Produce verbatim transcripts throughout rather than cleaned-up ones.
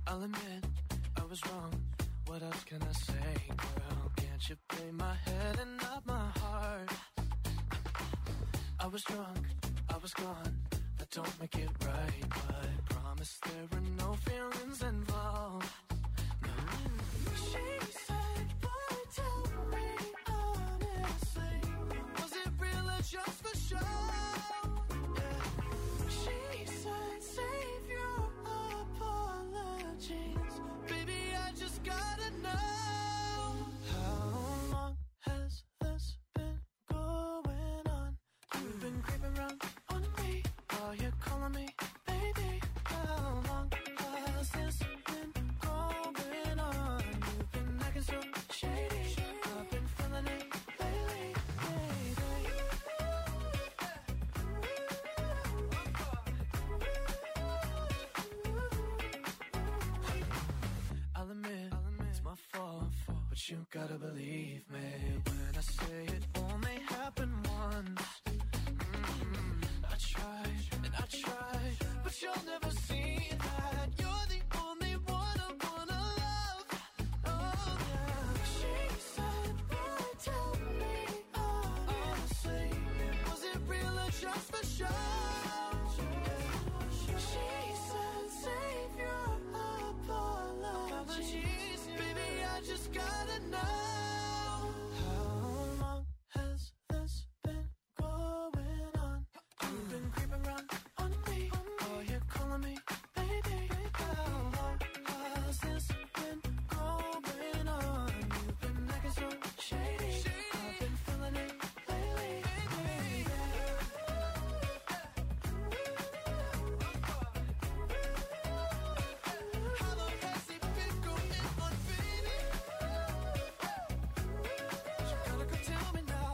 I'll admit I was wrong. What else can I say, girl? Can't you play my head and not my heart? I was drunk, I was gone. That don't make it right, but promise there were no feelings involved. No. She said, boy, tell me honestly, was it real or just for show? Yeah. She said, save your apologies, baby, I just gotta know. How long has this been going on? You've been creeping around on me while you're calling me baby. How long has this been going on? You've been acting so shady. I've been feeling it lately, baby. I'll admit, it's my fault, but you gotta believe me when I say it only happened once. I tried and I tried, but you'll never see that. You're the only one I wanna love. Oh yeah. She said, boy, tell me honestly, was it real or just for show? She said, save your apologies, baby, I just gotta know. How long has this been going on? You've been creeping around on me, oh, you're calling me baby. How long has this been going on? You've been acting so shady. I've been feeling it lately, baby. How long has it been going on, baby? You gotta go tell me now.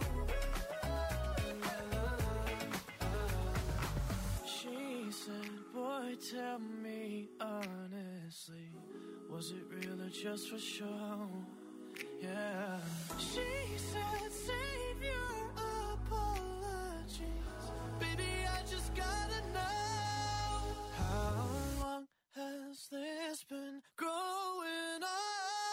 She said, boy, tell me honestly, was it real or just for show? Yeah. She said, save your apologies, baby, I just gotta know. How long has this been going on?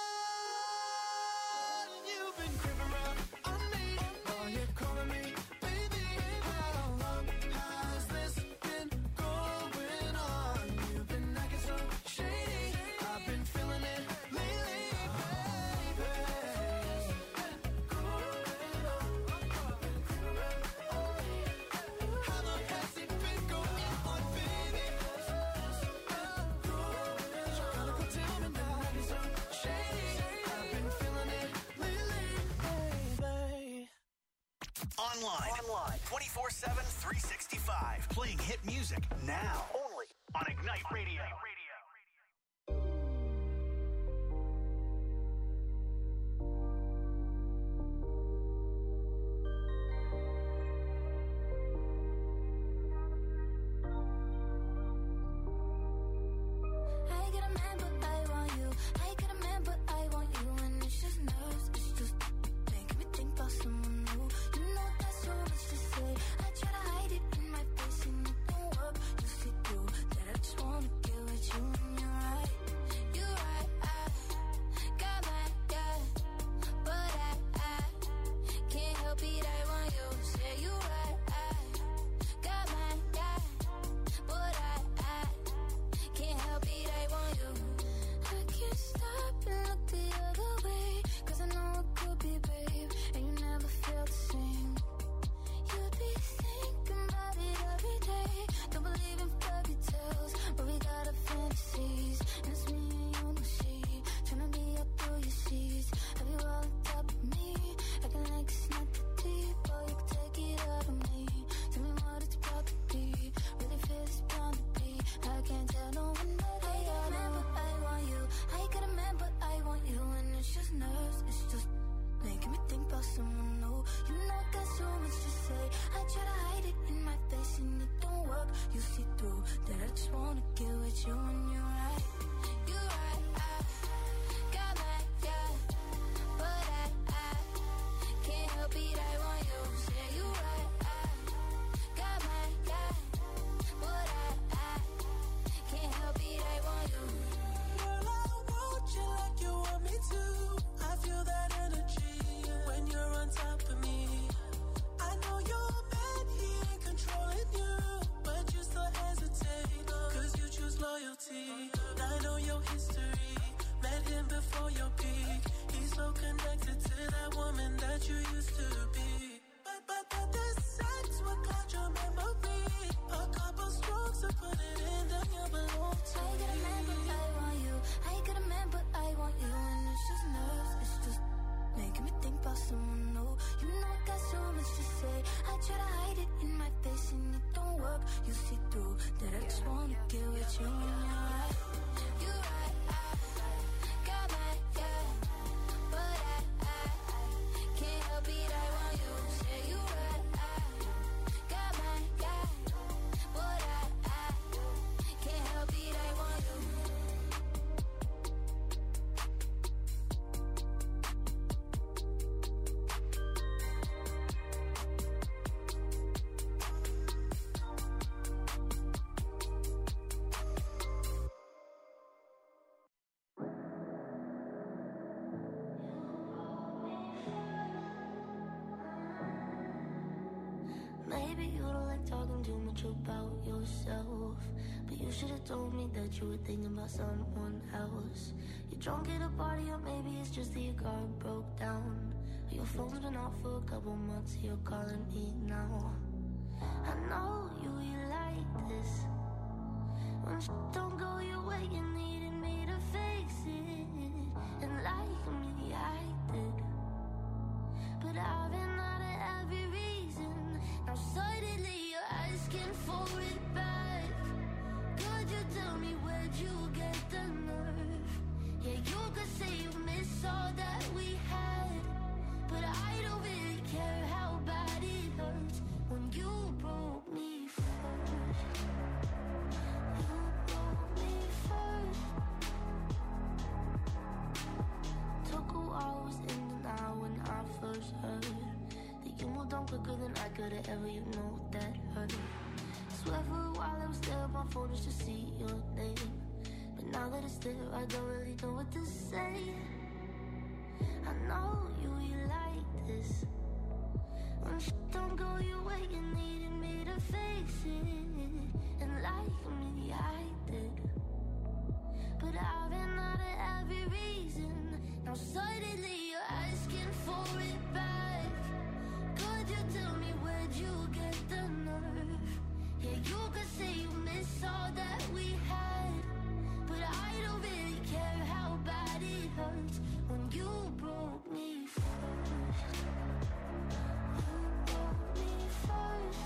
You've been creeping around on me, oh, you're calling me baby. How long has this been going on? You've been acting so shady. I've been feeling it lately, baby. How long has it been going on, baby? You gotta go tell me now. So shady. I've been feeling it lately, baby. Online. Online. twenty-four seven, three sixty-five. Playing hit music now. Only on Ignite Radio. I get a man, but I want you. I get a man, but I want you. And it's just nerves, it's just making me think about someone new. You know that's so much to say. I try to hide it in my face and it don't work. You see through that I just wanna get with you. And you're right, you're right. I got my guy, but I, I can't help it. I want you. Say you're right. I got my guy, but I, I can't help it. I want you. I can't stop and look the other way, 'cause I know it could be, babe, and you never feel the same. You'd be thinking about it every day. Don't believe in fairy tales, but we got our fantasies. And it's me and you and she, tryna be up through your sheets. Have you all on top of me, acting like it's not that deep? Or you could take it out of me. Tell me what it's about to be. Really feel it's bound to be. I can't tell no one but I got a man, but I want you. I got a man, but I want you. And it's just nerves, it's just making me think about someone new. You know got so much to say. I try to hide it in my face and it don't work. You see through that I just wanna get with you. And you're right, you're right. I got my guy, but I, I can't help it. I want you. Say you're right. I got my guy, but I, I can't help it. I want you. say. I try to hide it in my face and it don't work. You see through that I just wanna get with you when you're right. You right, I got my yeah, but I, I can't help it. I want you. Say you right, I got my yeah, but I, I can't help it. I want you. Maybe you don't like talking too much about yourself, but you should have told me that you were thinking about someone else. You're drunk at a party, or maybe it's just that your car broke down. Your phone's been off for a couple months, you're calling me now. I know you, you like this. When shit don't go your way, you needed me to fix it. And like me, I did. But I've been out of every reason. Now suddenly you're asking for it back. Could you tell me where'd you get the nerve? Yeah, you could say you miss all that we had, but I don't really care how bad it hurts when you broke me first. You broke me first. Took a while, was in denial when I first heard that you moved on quicker than I could've ever, you know that hurt. Swear for a while I was there on my phone just to see your name, but now that it's there I don't really know what to say. I know you, you like this. When shit don't go your way, you needed me to fix it. And like me, I did. But I've been out of every reason. Now suddenly you're asking for it back. Could you tell me where'd you get the nerve? Yeah, you could say you miss all that we had, but I don't really care how bad it hurts when you broke me first. You broke me first.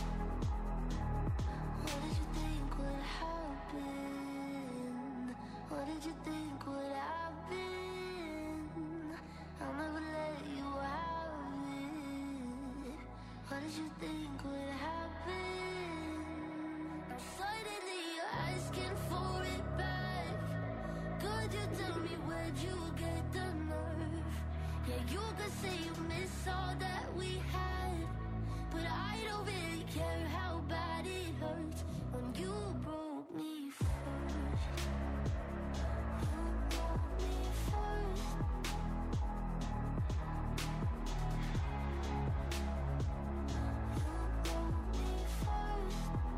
What did you think would happen? What did you think would happen? I'll never let you have it. What did you think would happen? Now suddenly you're asking for it back. Could you tell me where'd you get the nerve? Yeah, you could say you miss all that we had, but I don't really care how bad it hurts when you broke me first. You broke me first. You broke me first.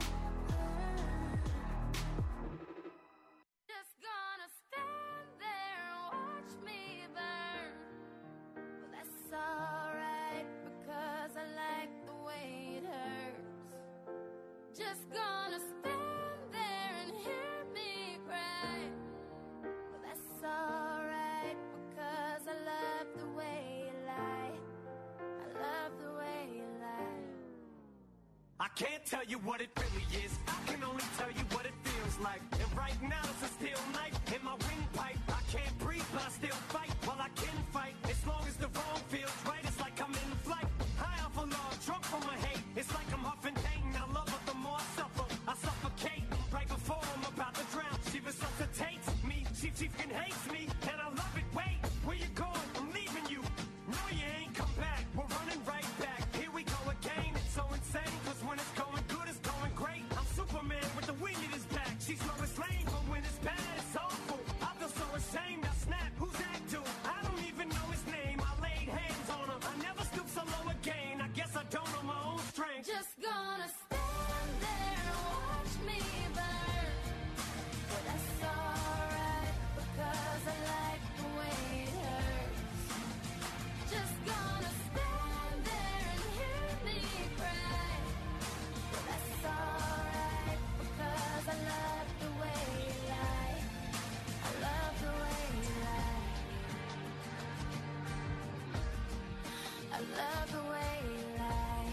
Just gonna stand there and watch me burn. Well, that's alright because I like the way it hurts. Just gonna stand there and hear me cry. Well, that's alright because I love the way you lie. I love the way you lie. I can't tell you what it really is. I can only tell you what it feels like. And right now it's a steel knife in my windpipe. I can't breathe, but I still fight. Well, I can fight as long as the wrong feels right. It's like I'm in flight, high off of love, drunk from my hate. It's like I'm huffing pain. I love her the more I suffer. I suffocate right before I'm about to drown. She resuscitates me. She, she fucking hates me, and I love it. Wait, where you going? I'm leaving you. No, you ain't come back. We're running right back. Here we go again. It's so insane, cause when it's going good, it's going great. I'm Superman with the wind in his back. She's Lois Lane, but when it's bad, it's awful. I feel so ashamed. I snap. Who's that dude? I don't even know his name. I laid hands on him. I never stoop so low again. I guess I don't know my own strength. Just gonna stand there and watch me burn. But that's alright because I like the way it hurts. Just gonna stand there and hear me cry. But that's alright because I love the way you lie. I love the way you lie. I love the way you lie.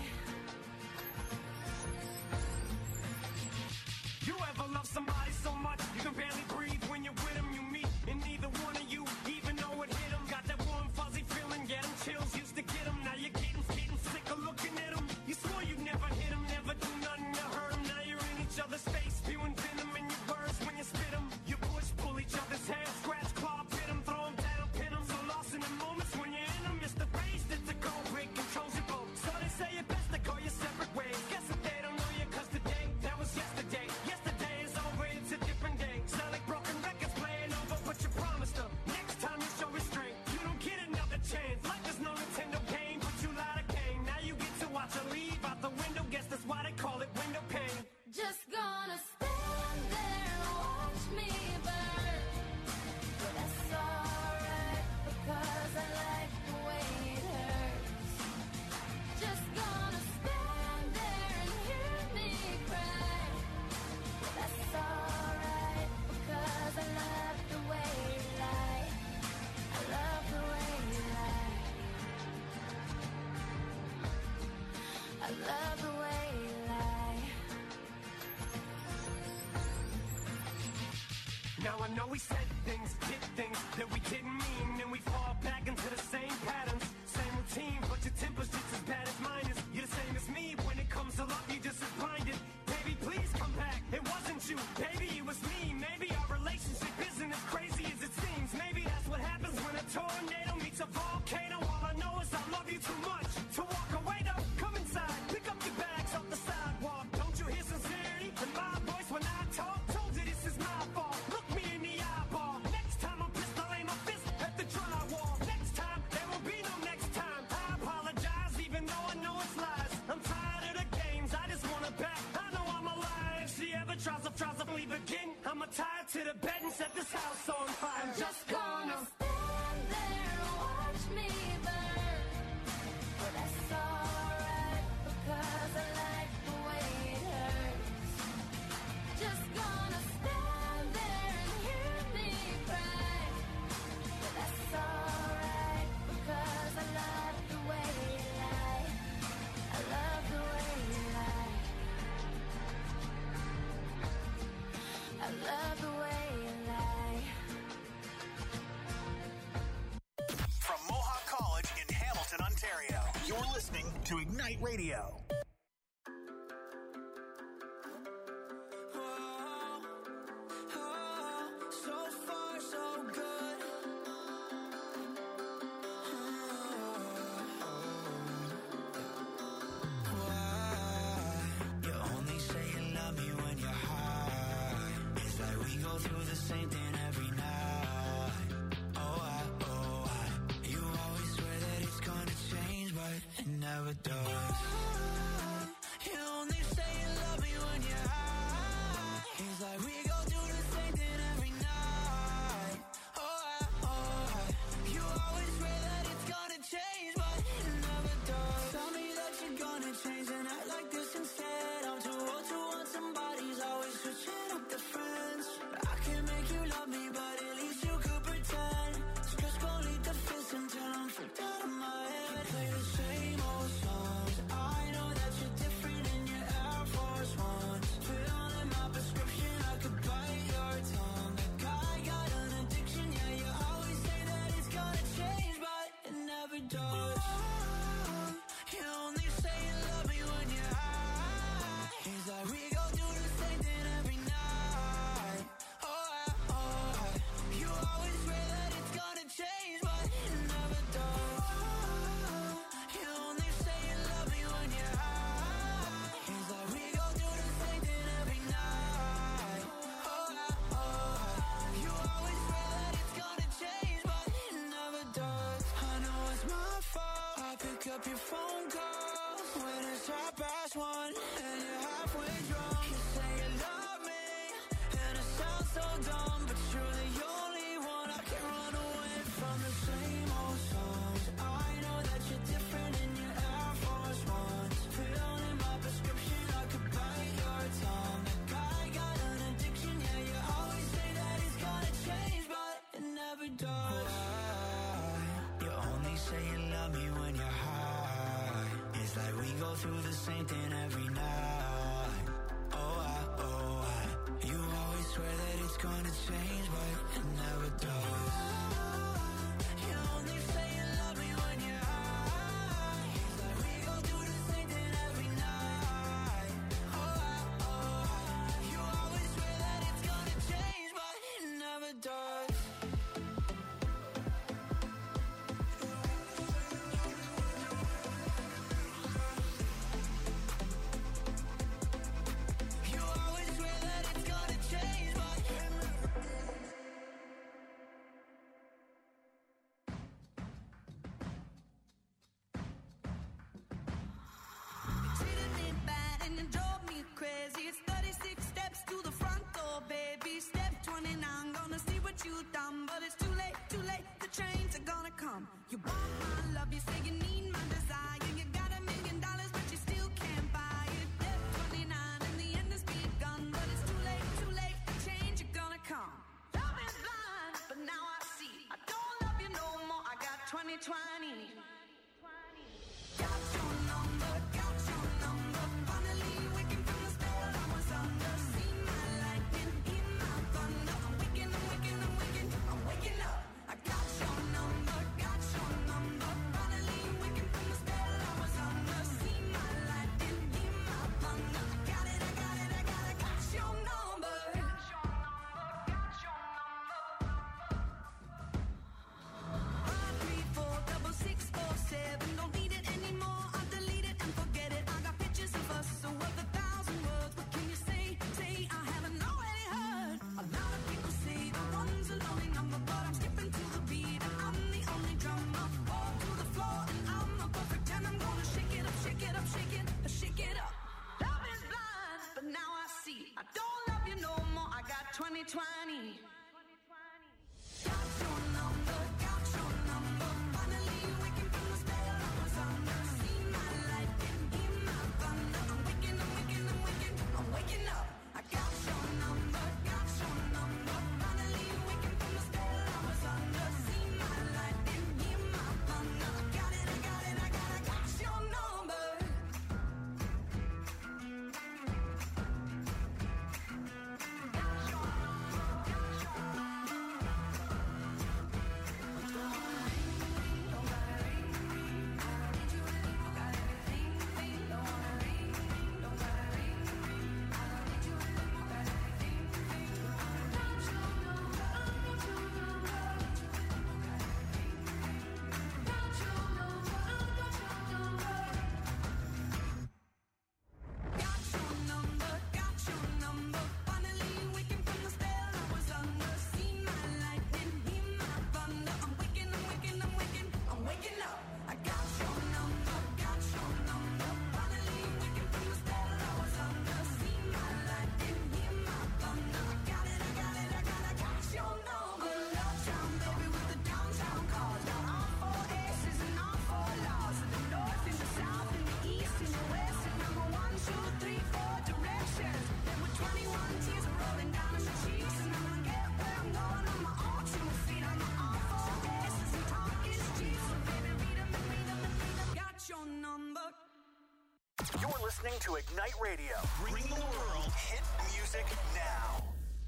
I love the way you lie. Now I know we said things, did things that we didn't mean, and we fall back into the same patterns, same routine, but your temper's just as bad as mine is. You're the same as me when it comes to love, you're just as blinded. Baby, please come back, it wasn't you, baby, it was me. Maybe our relationship isn't as crazy as it seems. Maybe that's what happens when a tornado meets a volcano. All I know is I love you too much to walk away though. Come inside, pick up your bags off the sidewalk. Don't you hear sincerity in my voice when I talk? Told you this is my fault, look me in the eyeball. Next time I'm pissed, I'll aim my fist at the drywall. Next time, there will be no next time. I apologize even though I know it's lies. I'm tired of the games, I just wanna back. I know I'm alive. If she ever tries to, tries to leave again, I'ma tie her to the bed and set this house on fire. I'm just gonna stand there and watch me burn. But that's alright, because I like the way it hurts. Just gonna stand there and hear me cry. But that's alright, because I love the way you lie. I love the way you lie. I love the way you lie. From Mohawk College in Hamilton, Ontario, you're listening to Ignite Radio. So far, so good. Why? You only say you love me when you're high. It's like we go through the same thing every night. Oh, I, oh, I. You always swear that it's gonna change, but it never does. You only say you love me when you're high. It's like we go through the same thing every night. Oh, I, oh, I. You always swear that it's gonna change, but it never does. Tell me that you're gonna change and act like this instead. I'm too old to want somebody's always switching up the friends. I can make you love me, but at least you could pretend. Stress gon' lead to fist until I'm freaked out of my head. You play the same old songs. I know that you're different in your Air Force Ones. Filling my prescription, I could bite your tongue. Like I got an addiction, yeah, you always say that it's gonna change, but it never does. You only say you love me when you're high. It's like we go through the same thing every night. Oh, I, oh, I. You always swear that it's gonna change, but it never does. You only say you love me when you're high. It's like we go through the same thing every night. Oh, I, oh, I. You always swear that it's gonna change, but it never does. I know it's my fault. I pick up your phone calls when it's half past one and you're halfway drunk. You say you love me, and it sounds so dumb, but you're the only one I can run away from. The same old songs. I know that you're different in your Air Force Ones. Filling my prescription, I could bite your tongue. Like I got an addiction, yeah, you always say that it's gonna change, but it never does. Why? You only say you love me when you're high. It's like we go through the same thing every night. Oh, I, oh, I. You always swear that it's gonna change, but it never does. You only say you love me when you're high. It's like we go through the same thing every night. Oh, I, oh, I. You always swear that it's gonna change, but it never does. You always swear that it's gonna change, but You treated me bad and you drove me crazy. It's thirty-six steps to the front door, baby. Step twenty-nine, gonna see what you done, but it's too late, too late. The trains are gonna come. You want my love, you say you need my desire. You got a million dollars, but you still can't buy it. Step twenty-nine, and the end has begun, but it's too late, too late. The change are gonna come. Love is blind, but now I see. I don't love you no more. I got twenty twenty. Got your number, got your number. You're listening to Ignite Radio. Bring the world hit music now.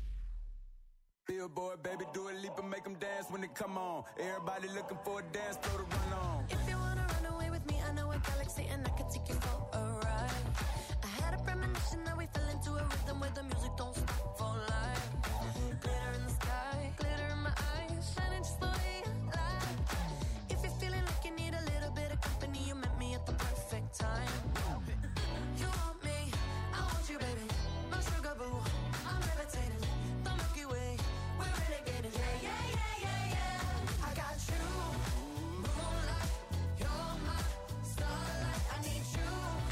Billboard, baby, do a leap and make them dance when they come on. Everybody looking for a dance floor to run on. If you wanna run away with me, I know a galaxy and I can take you for a ride. I had a premonition that we fell into a rhythm where the music don't stop for life. Glitter in the sky, glitter in my eyes, shining just the way I like. If you're feeling like you need a little bit of company, you met me at the perfect time. You want me, I want you, baby. My sugar boo, I'm levitating. The Milky Way, we're renegading. Yeah, yeah, yeah, yeah, yeah. I got you, moonlight. You're my starlight. I need you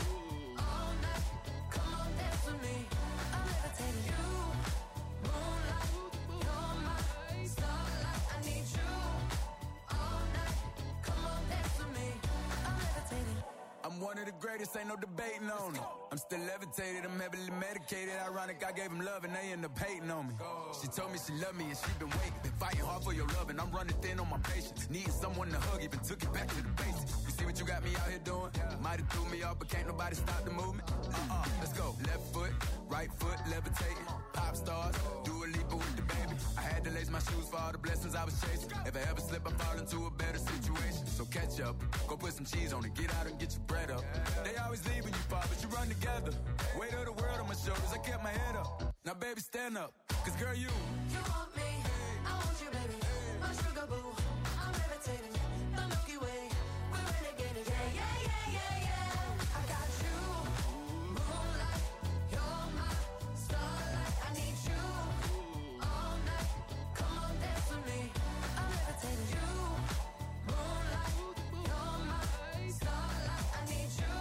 all night. Come on, dance with me. I'm levitating. You, moonlight. You're my starlight. I need you all night. Come on, dance with me. I'm levitating. I'm one of the greatest, ain't no debating on it. I'm still levitated, I'm heavily medicated. Ironic, I gave them love and they end up hating on me. She told me she loved me and she been waiting. Been fighting hard for your love and I'm running thin on my patience. Needing someone to hug, even took it back to the basics. You see what you got me out here doing? Might have threw me off, but can't nobody stop the movement. Uh-uh, let's go. Left foot, right foot, levitating. Pop stars, do a leap with the baby. I had to lace my shoes for all the blessings I was chasing. If I ever slip, I fall into a better situation. So catch up, go put some cheese on it, get out and get your bread up. They always leave when you fall, but you run together. Weight of the world on my shoulders, I kept my head up. Now baby, stand up, cause girl, you You want me, I want you, baby. My sugar boo, I'm levitating. The Milky Way, we're renegading. Yeah, yeah, yeah, yeah, yeah. I got you, moonlight. You're my starlight. I need you all night. Come on, dance with me. I'm levitating. You, moonlight. You're my starlight. I need you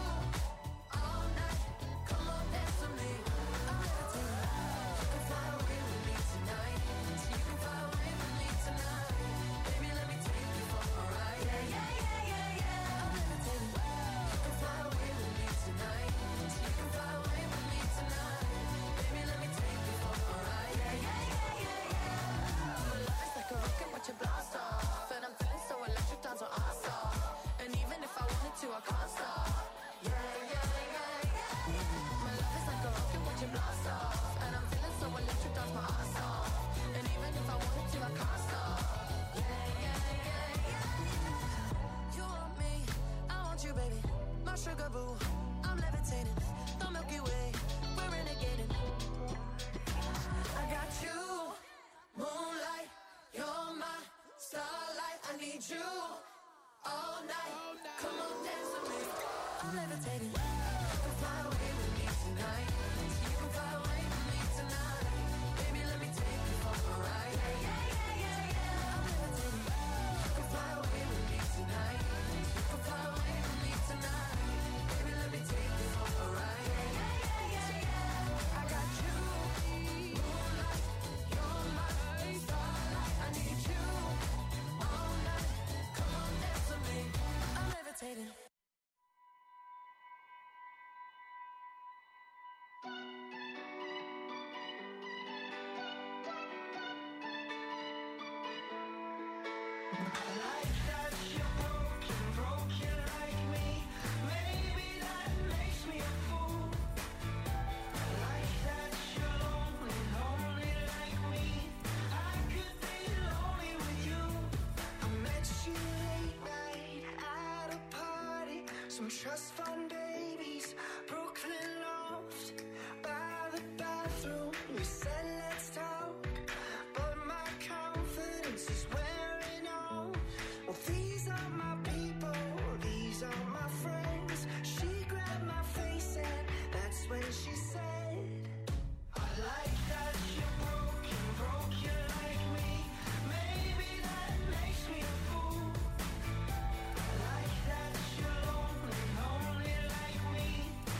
all night. Come on, dance with me. I'm levitating. You can fly away with me tonight. You can fly away with me tonight. Baby, let me take you for a ride. Yeah, yeah, yeah, yeah, yeah. I'm levitating. You can fly away with me tonight. You can fly away with me tonight. Baby, let me take you for a ride. Yeah, yeah, yeah, yeah, yeah. My love is like a rocket, watch it blast off. And I'm feeling so electric, dance on our off. And even if I wanted to, I can't stop. Yeah, yeah, yeah, yeah. My love is like a rocket, watch it blast off. And I'm feeling so electric, dance my ass off. And even if I wanted to, I can't stop. Yeah, yeah, yeah, yeah. You want me, I want you, baby. My sugar boo, I'm levitating. The Milky Way, we're renegading. I got you, moonlight. You're my starlight. I need you all night. Come on, dance with me. I'm levitating. You can fly away with me tonight. You can fly away with me tonight. Baby, let me take you for a ride. Yeah, yeah, yeah, yeah, yeah. I'm levitating. You can fly away with me tonight. You can fly away with me tonight. Baby, let me take you for a ride. Yeah, yeah, yeah, yeah, yeah. I got you, moonlight. You're my starlight. I need you all night. Come on, dance with me. I'm levitating. Trust fund babies, Brooklyn loft, by the bathroom. We said let's talk, but my confidence is wearing off. Well, these are my people, these are my friends. She grabbed my face and that's when she said, I like that you're broken, broken like me. Maybe that makes me a fool. I like that you're lonely, lonely like me.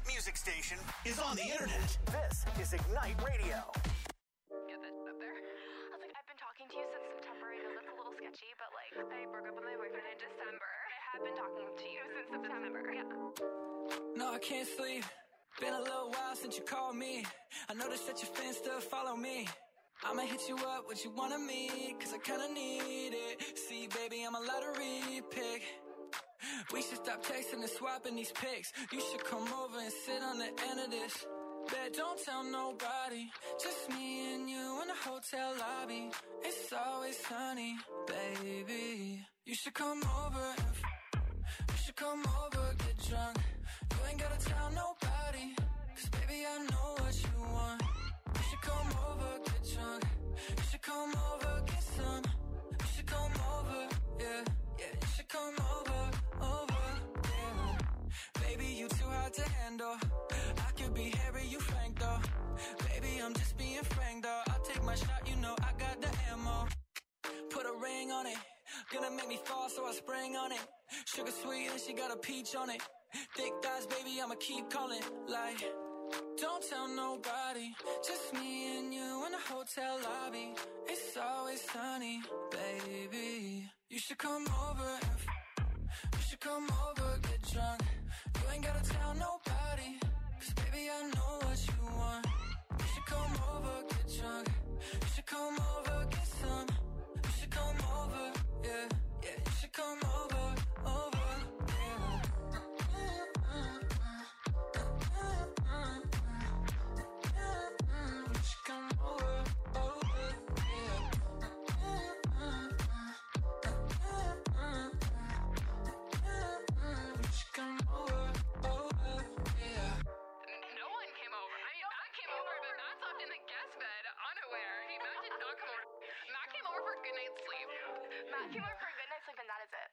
music station is on the internet. This is Ignite Radio. Get that up there. I was like, I've been talking to you since September. I know that's a little sketchy, but like, I broke up with my boyfriend in December. I have been talking to you since September. Yeah. No, I can't sleep. Been a little while since you called me. I noticed that your fans still follow me. I'ma hit you up, what you wanna meet, cause I kinda need it. See, baby, I'm a lottery pick. We should stop texting and swapping these pics. You should come over and sit on the end of this. Bet don't tell nobody, just me and you in the hotel lobby. It's always sunny, baby. You should come over and f- you should come over, get drunk. You ain't gotta tell nobody, cause baby I know what you want. You should come over, get drunk. You should come over, get some. You should come over, yeah, yeah. You should come over, over, yeah. Baby, you too hard to handle. I could be Harry, you Frank though. Baby, I'm just being frank though. I'll take my shot, you know I got the ammo. Put a ring on it, gonna make me fall, so I spring on it. Sugar sweet and she got a peach on it. Thick thighs, baby, I'ma keep calling. Like, don't tell nobody, just me and you in the hotel lobby. It's always sunny, baby. You should come over and f- you should come over, get drunk. You ain't gotta tell nobody, cause baby I know what you want. You should come over, get drunk. You should come over, get some. You should come over, yeah, yeah. You should come over, over, yeah. You should come over, over, yeah. You should come over, over, yeah. No one came over. I mean, Matt came over, but Matt slept in the guest bed, unaware. He, Matt did not come over. Matt came over for a good night's sleep. Matt came over for a good night's sleep, and that is it.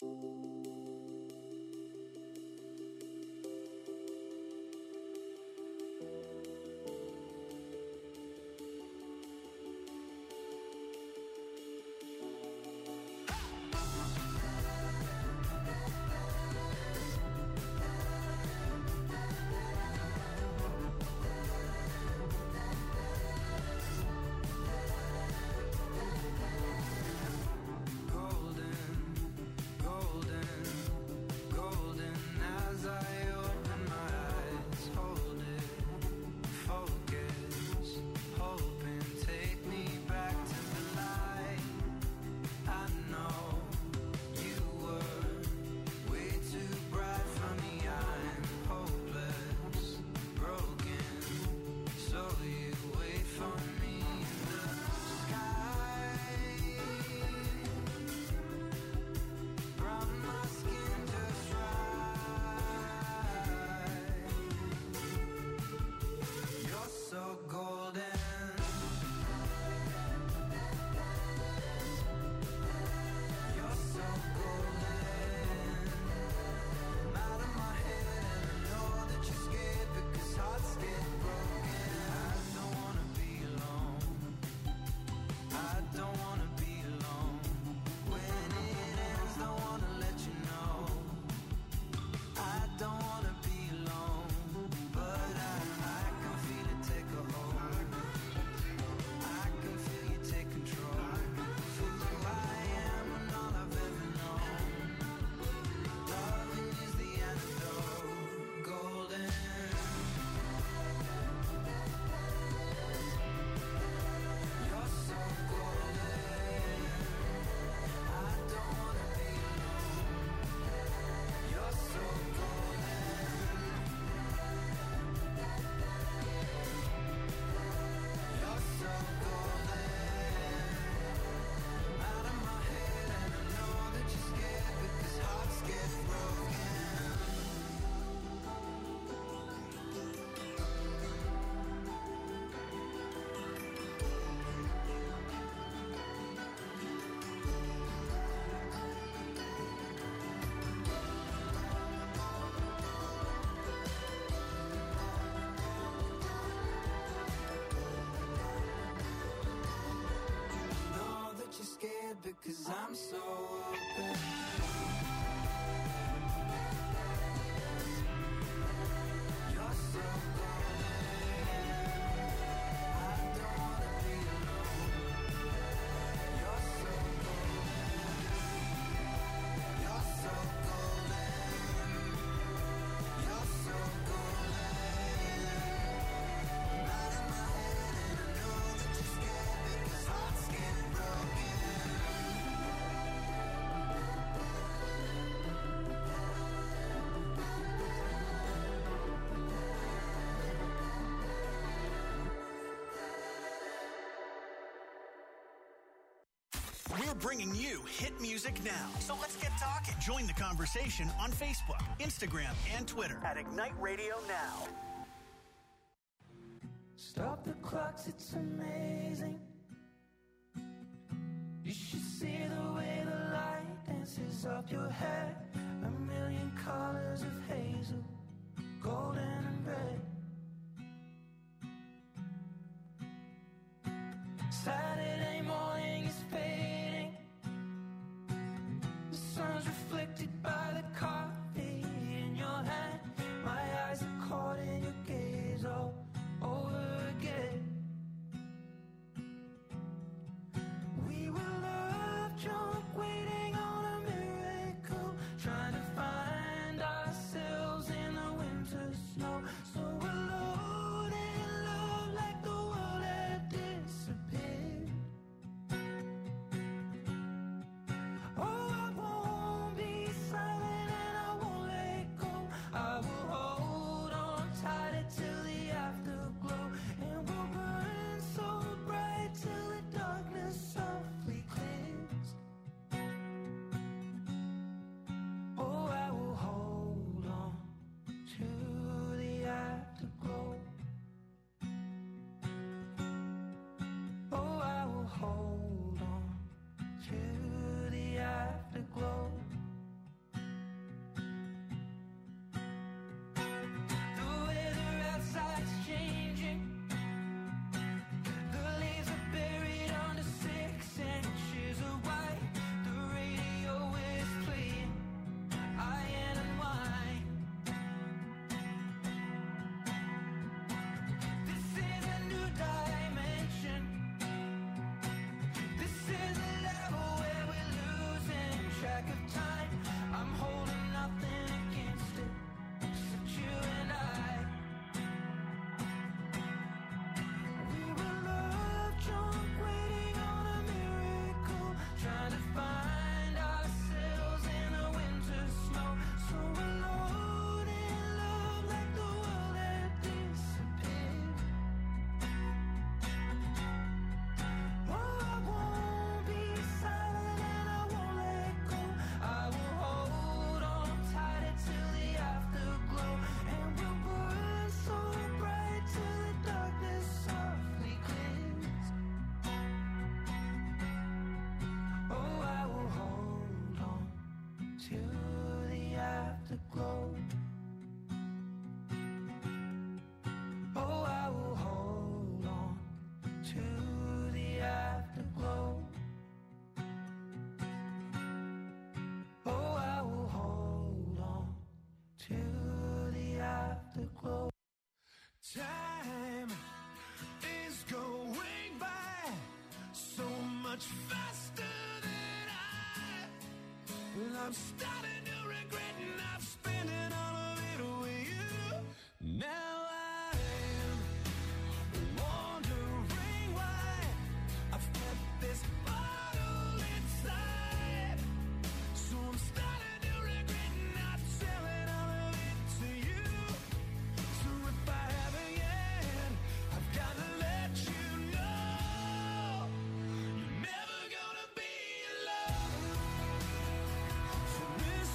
Cause I'm so open. You're so golden. I don't wanna be alone. You're so golden. You're so golden. You're so golden. I'm out of my head and I know that you're scared because hearts get broken. We're bringing you hit music now. So let's get talking. Join the conversation on Facebook, Instagram, and Twitter at Ignite Radio Now. Stop the clocks, it's amazing. You should see the way the light dances up your hair. A million colors of hazel, golden and red. Saturday morning is fading. The sun's reflected by the coffee in your hand. My eyes are caught in your gaze all over again. We were love drunk, waiting on a miracle, trying to find ourselves in the winter snow. So alone in love, like the world had disappeared. Oh, I won't be silent and I won't let go. I will hold on tighter till the afterglow, and we'll burn so bright till the darkness softly clears. Oh, I will hold on to the afterglow. Oh, I will hold on to the afterglow. The weather outside's changing. The leaves are buried under six inches of white. The radio is playing Iron and Wine. This is a new dimension. This is a level where we're losing track of time. I'm holding nothing against it, except you and I. We were love drunk, waiting on a miracle, trying to find ourselves in the winter snow. So alone in love, like the world had disappeared. Oh, I won't be silent and I won't let go. I will hold on tighter till the afterglow, and we'll burn so bright till the darkness softly clears. Oh, I will hold on to the afterglow. Oh, I will hold on to the afterglow. Oh, I will hold on to the afterglow. Time is going by so much faster than I. Well, I'm starting to regret not spending all of it with you. Now I am wondering why I've kept this bottle inside. So I'm starting to regret not selling all of it to you. So if I haven't yet, I've got to let you know you're never gonna be alone. So this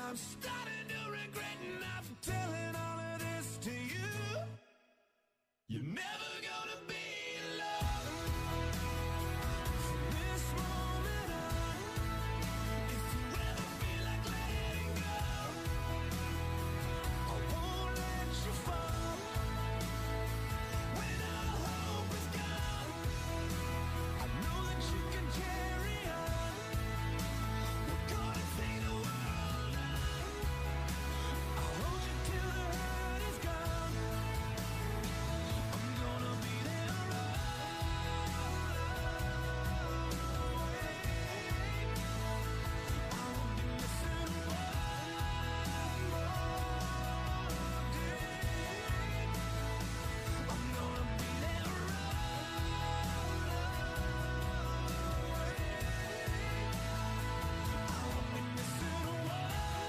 I'm starting to regret not telling all of this to you. You're never gonna be alone from this moment on. If you ever feel like letting go, I won't let you fall. When all hope is gone, I know that you can carry on. We're gonna take the world on. I'll hold you till the hurt is gone. I'm gonna be there I won't be missing one more day. I'm gonna be there I won't be missing one more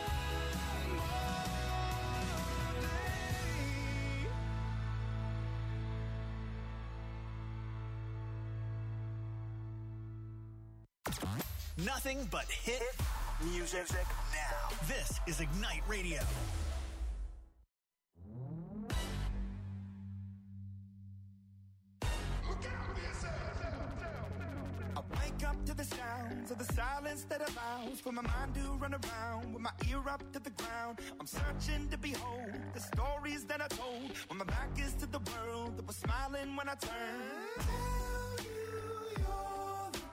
day. Nothing but hit music now. This is Ignite Radio. I wake up to the sounds of the silence that allows for my mind to run around with my ear up to the ground. I'm searching to behold the stories that I told when my back is to the world that was smiling when I turned. Tell you you're the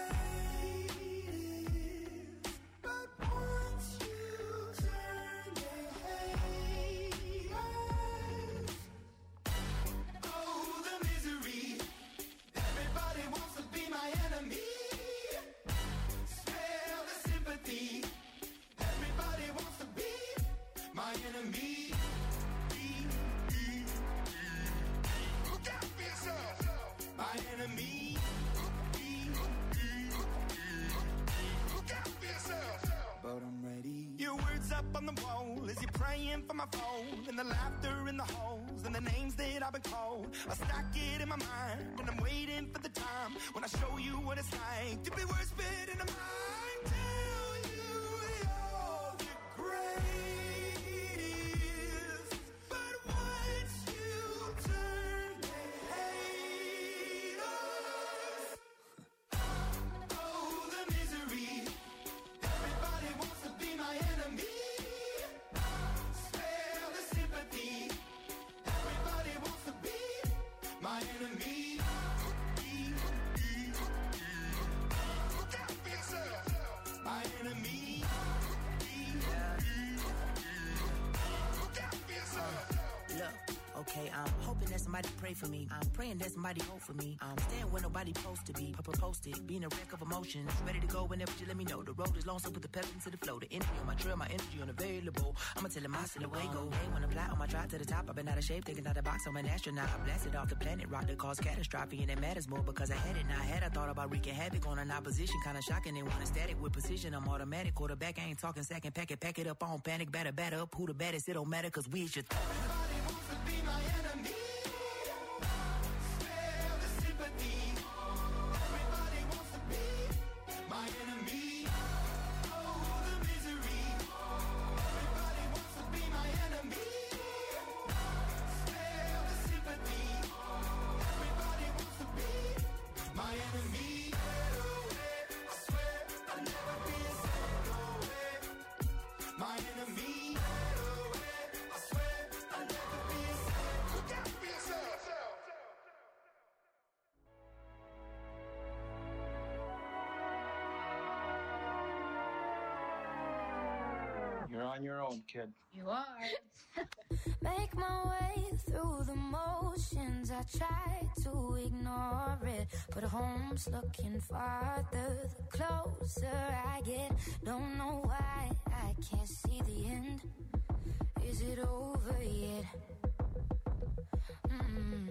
greatest, but once you turn, they hate us. Oh, the misery. Everybody wants to be my enemy. Spare the sympathy. Everybody wants to be my enemy. Look out for yourself. My enemy. Look out for yourself. But I'm ready. Your words up on the wall as you're praying for my phone, and the laughter in the halls and the names that I've been called. I stack it in my mind and I'm waiting for the time when I show you what it's like to be worse fit in the mind. Tell you you're the greatest, but once you turn, they hate us. Oh, the misery. Everybody wants to be my enemy. Spare the sympathy. Everybody wants to be my enemy. Look out for yourself. My enemy. Look out for yourself. Look, okay, I'm hoping that somebody pray for me. I'm praying that somebody hope for me. I'm staying where nobody supposed to be. Papa posted, being a wreck of emotions. Ready to go whenever you let me know. The road is long, so put the pedal into the flow. The energy on my trail, my energy unavailable. I'ma tell him I still away go. Hey, when I fly on my drive to the top, I've been out of shape, thinking out of the box. I'm an astronaut. I blasted off the planet, rock that caused catastrophe, and it matters more because I had it. Now I had I thought about wreaking havoc on an opposition, kinda shocking. They want a static with precision. I'm automatic, quarterback. I ain't talking second, pack it, pack it up on panic, batter, batter up. Who the baddest? It don't matter, cause we should. Everybody wants to be my enemy. Spare the sympathy. Everybody wants to be my enemy. Oh, the misery. Everybody wants to be my enemy. Spare the sympathy. Everybody wants to be my enemy. I swear I'll never be a second away. My enemy. I swear I'll never be a second. Look out for yourself. You're on your own, kid. You are. Make my way through the motions. I try to ignore it, but home's looking farther the closer I get. Don't know why I can't see the end. Is it over yet? Mm.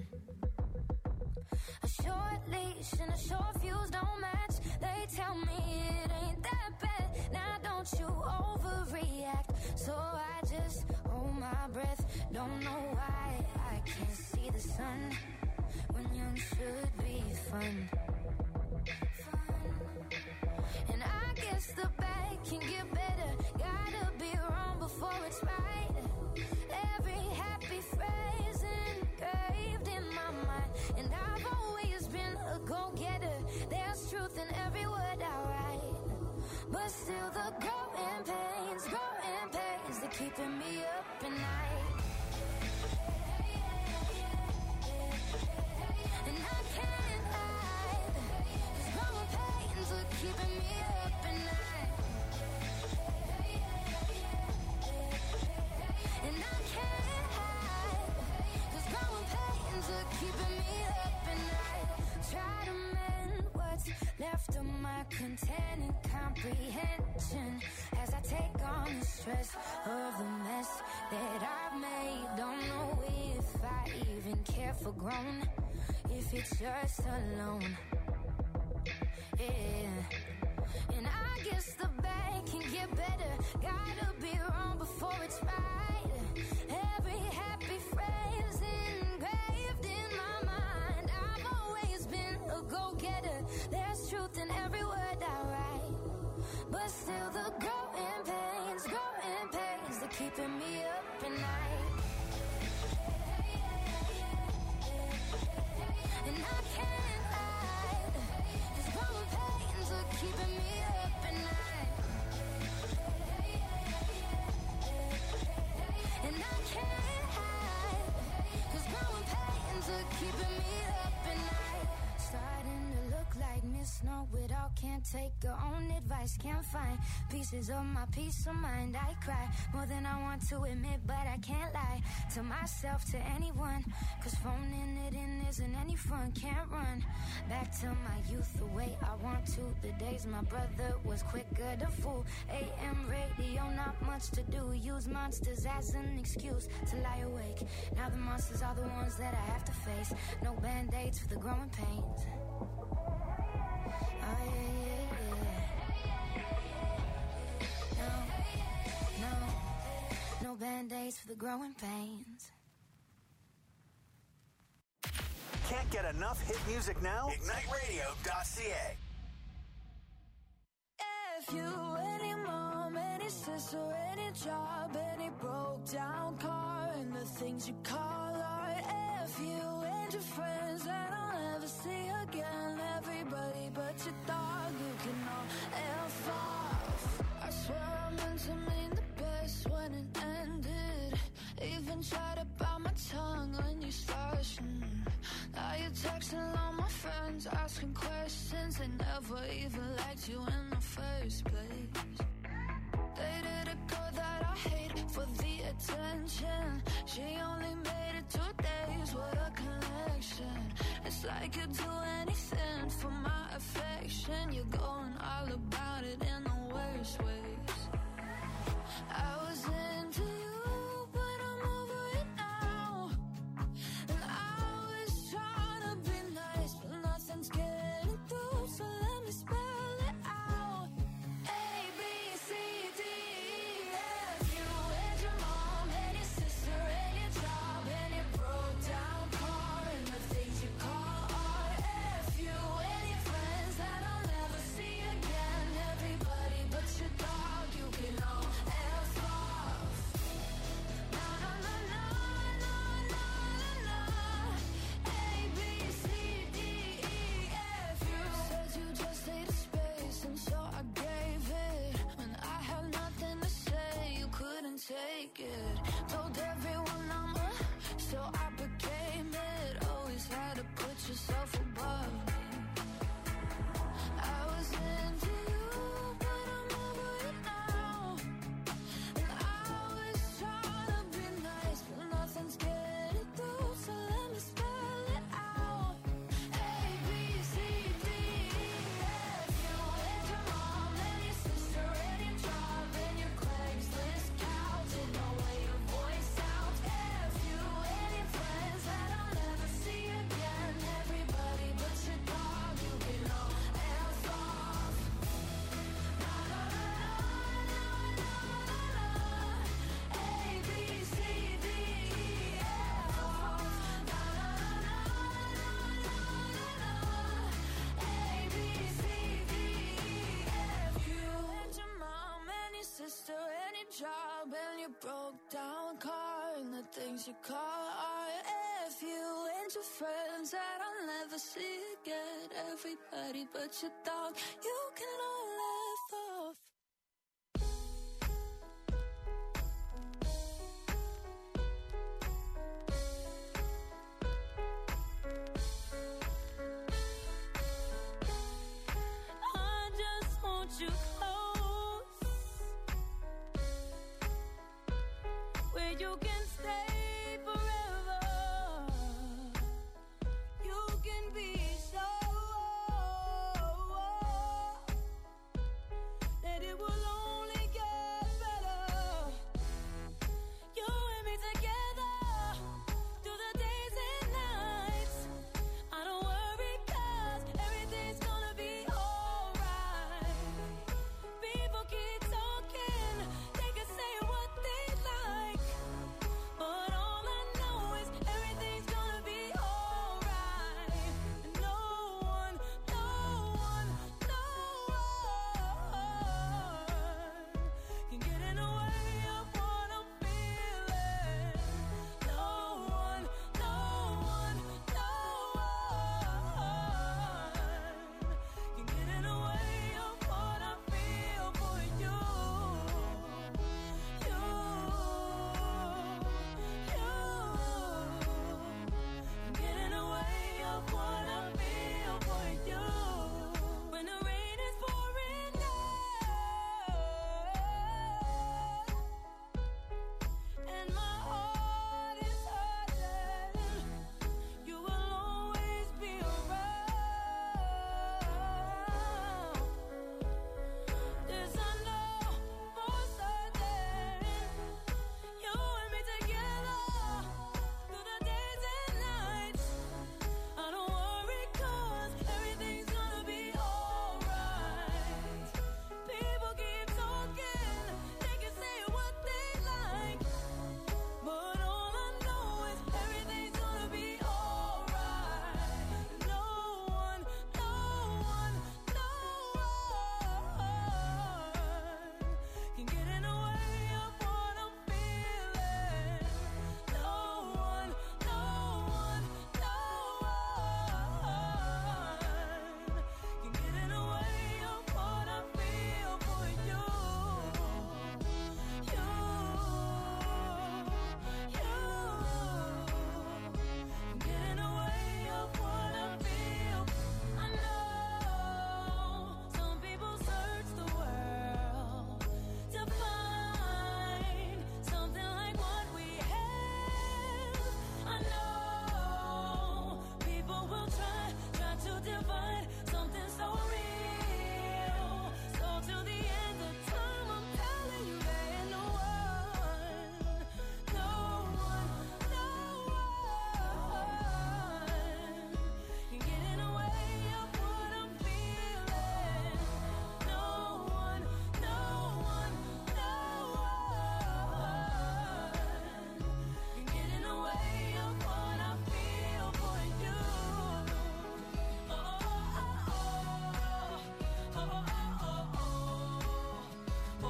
A short leash and a short fuse don't match. They tell me it ain't that bad. Now don't you overreact. So I just hold my breath. Don't know why I can't see the sun when young should be fun. Fun. And I get guess the bad can get better. Gotta be wrong before it's right. Every happy phrase engraved in my mind. And I've always been a go-getter. There's truth in every word I write. But still the growing pains, growing pains, they're keeping me up at night. And I can't hide, these growing pains are keeping me up at night. And I can't hide, these growing pains are keeping me up at night. Try to mend what's left of my content and comprehension as I take on the stress of the mess that I've made. Don't know if I even care for grown, if it's just alone. Yeah. And I guess the bad can get better. Gotta be wrong before it's right. Every happy phrase engraved in my mind. I've always been a go-getter. There's truth in every word I write. But still the growing pains, growing pains, they're keeping me up at night. And I can't hide, these growing pains are keeping me up at night. And I can't hide, these growing pains are keeping me up at night. Starting to look like Miss Know-It-all, can't take her own advice, can't find pieces of my peace of mind. I cry more than I want to admit, but I can't lie to myself, to anyone, cause phoning it in isn't any fun. Can't run back to my youth the way I want to. The days my brother was quicker to fool. A M radio, not much to do. Use monsters as an excuse to lie awake. Now the monsters are the ones that I have to face. No band-aids for the growing pains. Oh yeah, yeah, yeah. No, no, no band-aids for the growing pains. Can't get enough hit music now? ignite radio dot c a. If you, any mom, any sister, any job, any broke down car, and the things you call art. If you and your friends that I'll never see again, everybody but your dog, you can all F off. I swear I meant to mean the best when it ended. Even tried to bite my tongue when you started. Mm. Now you're texting all my friends, asking questions. They never even liked you in the first place. Dated a girl that I hate for the attention. She only made it two days, what a connection. It's like you'd do anything for my affection. You're going all about it in the worst ways. I was into you, but I'm over it now. And I was trying to be nice, but nothing's getting through, so let me spell it out. A, B, C, D, E, F. You and your mom, and your sister, and your job, and your broke down car, and the things you call art. F. You and your friends that I'll never see again. Everybody but your dog, you can all F off. broke down car and the things you call art. If you and your friends that I'll never see again, everybody but your dog, you can all laugh off. I just want you close, where you can stay forever. You can be so that it will only get better. You and me together through the days and nights. I don't worry 'cause everything's gonna be alright. People keep talking, they can say what they like, but all I know is everything's gonna be alright. And no one, no one, no one can get in the way of what I'm feeling. No one, no one, no one can get in the way of what I feel for you. You, you can get in the way of what I feel for you. When the rain is pouring down and my heart is hurting, you will always be around. This I know for certain. You and me together through the days and nights. I don't worry 'cause everything's gonna be alright. People keep talking, they can say what they like, but all I know is everything's gonna be alright. No one, no one, no one can get in the way of what I'm feeling. No one, no one, no one can get in the way of what I feel for you. You, you can get in the way of what I feel. I know some people search the world to find something like what we have. I know people will try, try to divide something so real. So till the end of time, I'm telling you there ain't no one, no one, no one can get in the way of what I'm feeling. No one, no one, no one can get in the way of what I feel for you. Oh, oh, oh, oh, oh, oh, oh, oh, oh,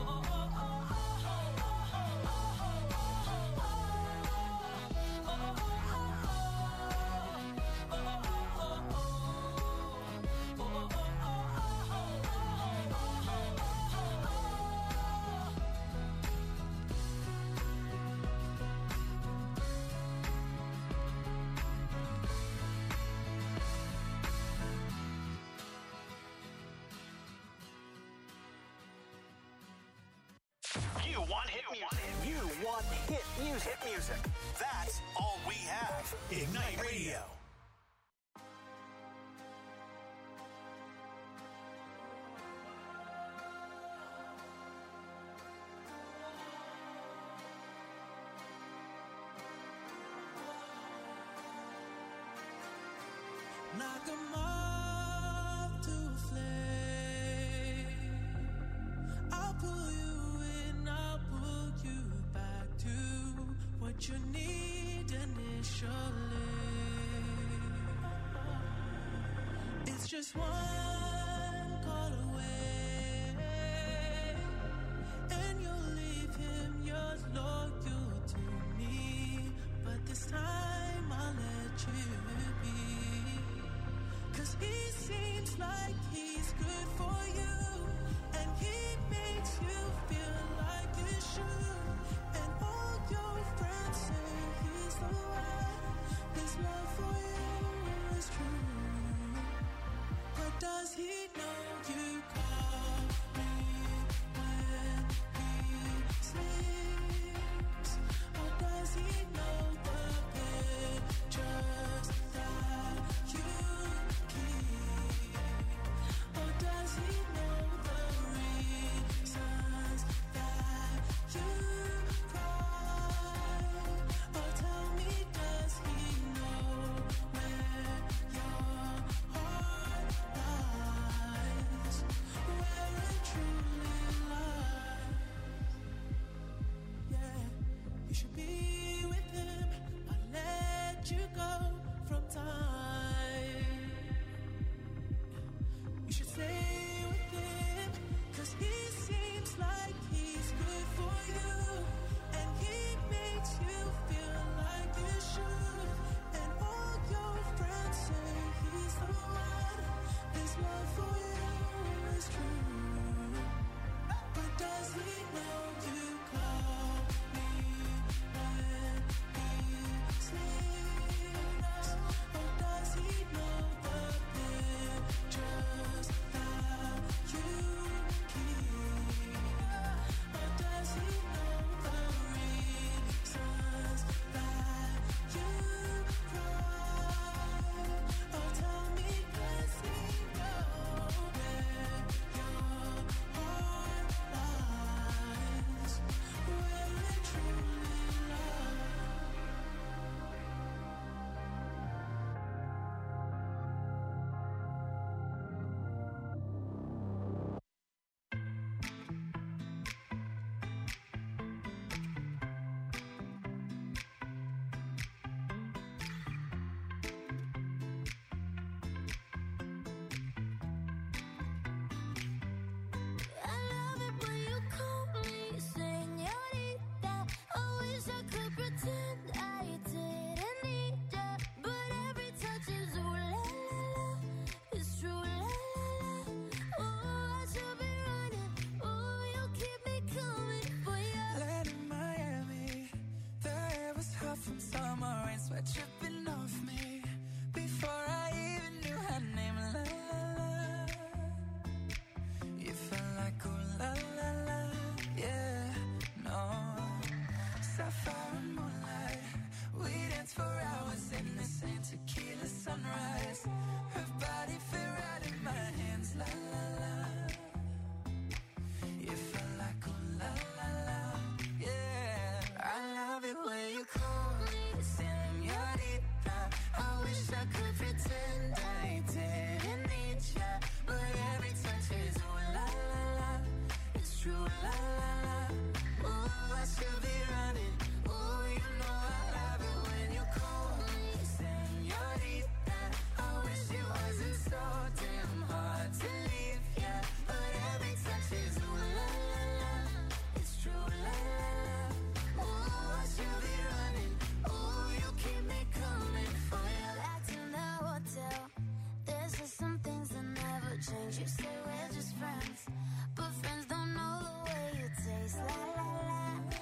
You want hit music. You want hit music. Hit music. That's all we have. Ignite Radio. Knock 'em off to a flame. I'll pull you in, I'll pull you back to what you need initially. It's just one call away, and you'll leave him yours, Lord. seems like he's good for you, and he makes you feel like you should. And all your friends say he's the one. His love for you is true. But does he know you call me when he sleeps? Or does he know the pictures that you keep? Or does he know the reasons that you cry? Or tell me, does he know where your heart lies? Where it truly lies? Yeah, you should be with him. I'll let you go from time. You should stay with him, 'cause he seems like he's good for you, and he makes you feel like you should. And all your friends say he's the one. His love for you is true. But does he know you call me when he sleeps? Or does he know the pictures that you keep? Or does he know the reasons that you cry? Or tell me, does he know where your heart lies? Where it truly lies? I love it when you call me señorita. I wish I could pretend I didn't need ya, but every touch is ooh la la la. It's true la la la. Oh, I should be running. Oh, you keep me coming for ya. Land in Miami, the air was hot from summer rain, sweat dripping off me before I even knew her name. La la la, you felt like ooh la la la, yeah, no. Sapphire and moonlight, we danced for hours in the same tequila sunrise. Her body fit right in my hands, la la la. You felt like ooh la la la, yeah. I love it when you call me señorita. I wish I could pretend I didn't need ya, but every touch is ooh la la la. It's true la la la. Ooh, I should be running. Ooh, you know I love it when you call me señorita. I wish it wasn't so damn hard to leave ya, but every touch is ooh la la la. It's true la la la. Ooh, I should be running. Ooh, you keep me coming for ya. Back to the hotel. There's just some things that never change. You say we're just friends, but friends don't know the way you taste. La la la.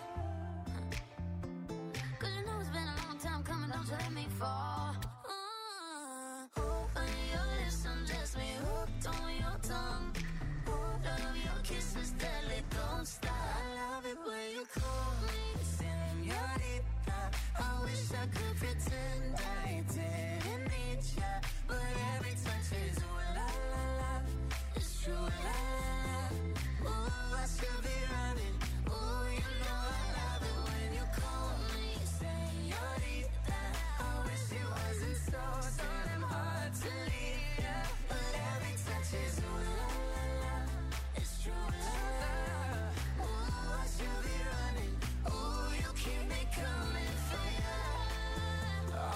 Cause you know it's been a long time coming. Don't you let me fall. Uh, on your lips, undress me. Hooked on your tongue. Love your kisses, deadly, don't stop. I love it when you call me señorita. I wish I could pretend I didn't need ya, but every touch is ooh la la la. It's true la la la. Ooh, I should be running. Ooh, you know I love it when you call me señorita. I wish it wasn't so damn hard to leave ya, but every touch is ooh la la la. It's true la la la. Ooh, I should be running. Ooh, you keep me coming for ya.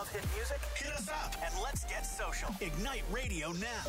Love hit music? Hit us up and let's get social. Ignite Radio now.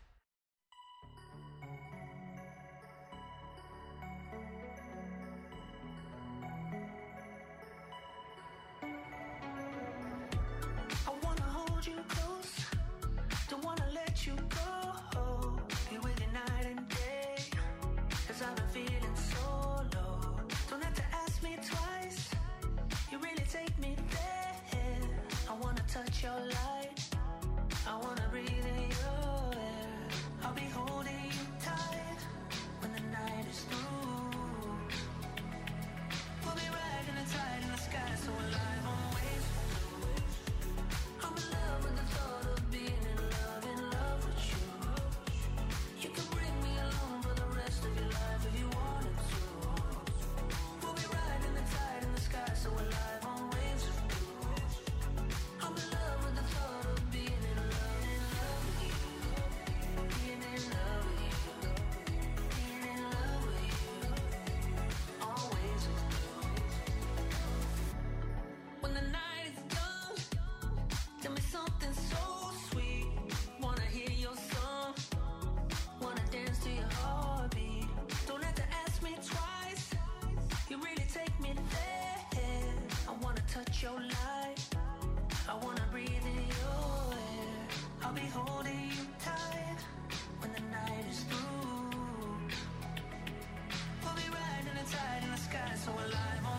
I wanna hold you close, don't wanna let you go. Be with you night and day, cause I've been feeling so low. Don't have to ask me twice, you really take me there. I wanna touch your light, I wanna breathe in your air. I'll be holding you tight when the night is through. We'll be riding the tide in the sky, so alive on waves. I'm in love with the thought of being in love, in love with you. You can bring me along for the rest of your life if you wanted to. We'll be riding the tide in the sky, so alive on waves of blue. I'm in love with the thought of being in love, in love with you. Being in love with you. Being in love with you. Always with you. When the night is done, tell me something so sweet. Wanna hear your song, wanna dance to your heartbeat. Don't have to ask me twice, you really take me there. I wanna touch your light, I wanna breathe in your air. I'll be holding you tight when the night is through. We'll be riding the tide in the sky, so alive